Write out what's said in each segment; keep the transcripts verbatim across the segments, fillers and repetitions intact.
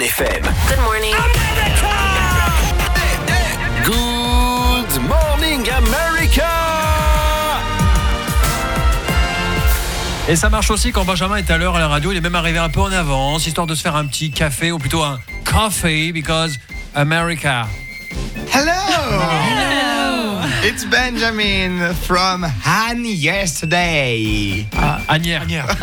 F M. Good morning. Good morning, America! Et ça marche aussi quand Benjamin est à l'heure à la radio. Il est même arrivé un peu en avance, histoire de se faire un petit café, ou plutôt un coffee, because America. Hello! Hello! It's Benjamin from Han Yesterday. Ah, Agnières.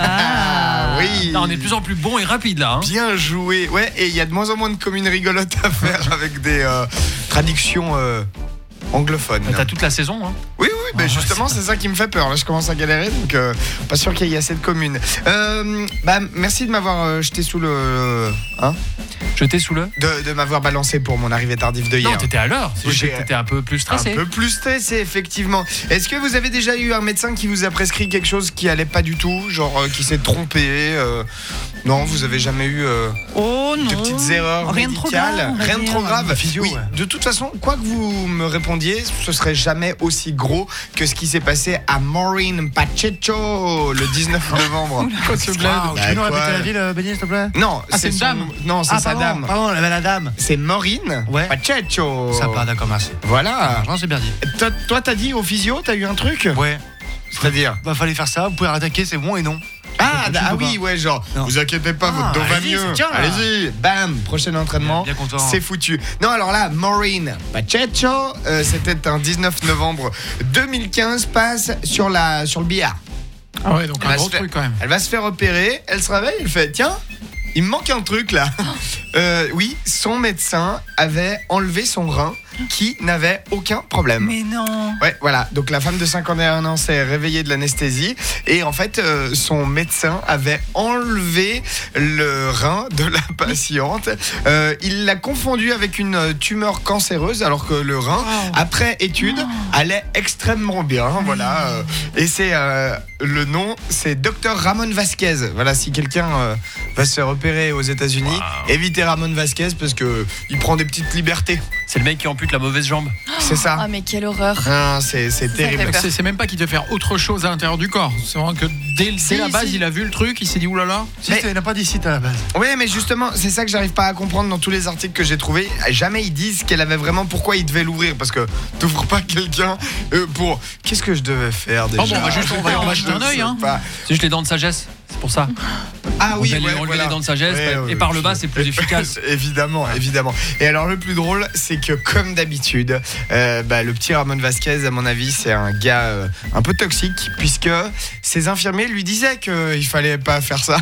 Ah, oui. Là, on est de plus en plus bon et rapide là. Hein. Bien joué. Ouais, et il y a de moins en moins de communes rigolotes à faire avec des euh, traductions euh, anglophones. T'as toute la saison. Hein. Oui, oui, ben justement, c'est ça qui me fait peur. Là, je commence à galérer, donc euh, pas sûr qu'il y ait assez de communes. Euh, bah, merci de m'avoir euh, jeté sous le. Hein Jeté sous le De, de m'avoir balancé pour mon arrivée tardive de hier. Non, t'étais à l'heure. C'est juste que t'étais un peu plus stressé. Un peu plus stressé, effectivement. Est-ce que vous avez déjà eu un médecin qui vous a prescrit quelque chose qui allait pas du tout, genre euh, qui s'est trompé euh... Non, vous avez jamais eu euh, oh, non. de petites erreurs Rien médicales, de trop grave, rien de trop grave. Physio, oui, ouais. de toute façon, quoi que vous me répondiez, ce serait jamais aussi gros que ce qui s'est passé à Maureen Pacheco le dix-neuf novembre. Quoi ce blague? Bah, Tu peux nous quoi répéter la ville, Benny, s'il te plaît? Non, Ah, c'est une son- dame. Non, c'est Ah, sa pardon, dame. Pardon, la, la dame. C'est Maureen Ouais. Pacheco. Sympa, d'accord, merci. Voilà. Non, c'est bien dit. Toi, toi, t'as dit au physio, t'as eu un truc? Ouais. C'est-à-dire? Bah, fallait faire ça, vous pouvez attaquer, c'est bon et non. Ah, Donc, da- tu ah peux oui, pas. ouais, genre, Non. vous inquiétez pas, votre Ah, dos va allez-y, mieux. c'est bien, là. Allez-y, bam, prochain entraînement. Bien, bien content. C'est foutu. Non, alors là, Maureen Pacheco, euh, c'était un dix-neuf novembre deux mille quinze, passe sur, la, sur le billard. Ah ouais, donc Elle va se faire- Elle va se faire opérer, elle se réveille, elle fait, tiens, il me manque un truc là. Euh, oui, son médecin avait enlevé son rein qui n'avait aucun problème. Mais non. Ouais, voilà. Donc la femme de cinquante et un ans s'est réveillée de l'anesthésie et en fait, euh, son médecin avait enlevé le rein de la patiente. Euh, il l'a confondu avec une tumeur cancéreuse alors que le rein, Oh. après étude, allait extrêmement bien. Voilà. euh, et c'est euh, le nom, c'est docteur Ramon Vasquez. Voilà, si quelqu'un euh, va se faire opérer aux États-Unis, Wow. évitez Ramon Vasquez parce que il prend des petites libertés. C'est le mec qui ampute la mauvaise jambe. C'est ça. Ah, mais quelle horreur. Ah, c'est c'est Ça terrible. fait peur. C'est, c'est même pas qu'il te faire autre chose à l'intérieur du corps. C'est vraiment que dès, dès Si, la base, si. il a vu le truc, il s'est dit oulala. Si, Mais- c'est- il n'a pas d'ici à la base. Oui, mais justement, c'est ça que j'arrive pas à comprendre dans tous les articles que j'ai trouvés. Jamais ils disent qu'elle avait vraiment pourquoi il devait l'ouvrir. Parce que t'ouvres pas quelqu'un euh, pour. Qu'est-ce que je devais faire déjà? Oh bon, on va juste- on va- on va jeter un Je œil, sais hein. pas. C'est juste les dents de sagesse. C'est pour ça. Ah oui, on va ouais, lui enlever voilà. les dents de sagesse Ouais, et ouais, par le je- bas, c'est plus efficace. Évidemment, évidemment. Et alors le plus drôle, c'est que comme d'habitude, euh, bah, le petit Ramon Vasquez, à mon avis, c'est un gars euh, un peu toxique, puisque ses infirmiers lui disaient qu'il fallait pas faire ça.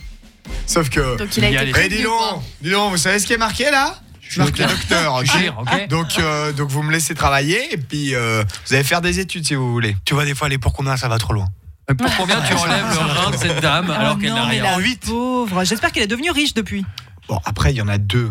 Sauf que. Donc il a Il y a été les- Eh, prévenu, dis quoi. donc, dis donc, vous savez ce qui est marqué là? Je marque le docteur, ok? Chir, ok. Donc, euh, donc vous me laissez travailler et puis euh, vous allez faire des études si vous voulez. Tu vois, des fois, les pour combien, ça va trop loin. Mais pour combien tu enlèves le rein de cette dame alors Oh qu'elle non, n'a mais rien? la huit. pauvre. J'espère qu'elle est devenue riche depuis. Bon, après, il y en a deux.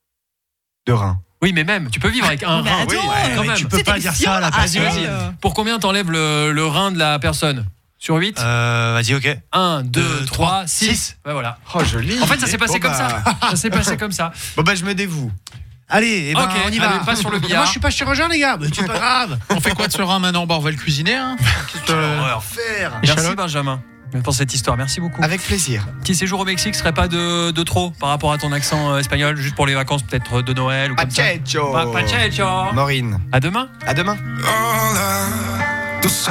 Deux reins. Oui, mais même, tu peux vivre avec un Mais rein. attends, Oui, ouais, quand mais même. tu peux C'était pas dire fiant, ça à la ah, place. Vas-y, elle, vas-y. euh. Pour combien t'enlèves le, le rein de la personne? Sur huit? Euh, vas-y, ok. un, deux, deux, trois, trois, six. six. Ouais, voilà. Oh, joli. En fait, ça s'est passé Bon, comme bah, ça. Ça s'est passé comme ça. Bon, bah, je me dévoue. Allez, eh ben, Ok, on y va. allez, pas sur le billard. Moi, je suis pas chirurgien, les gars. Mais c'est pas grave. On fait quoi de ce rein maintenant? Bah, on va le cuisiner. Hein. Euh, faire. Merci Échalote. Benjamin pour cette histoire. Merci beaucoup. Avec plaisir. Petit séjour au Mexique serait pas de, de trop par rapport à ton accent euh, espagnol, juste pour les vacances peut-être de Noël ou comme ça. Pacheco. Pa- Pacheco. Maureen. À demain. À demain.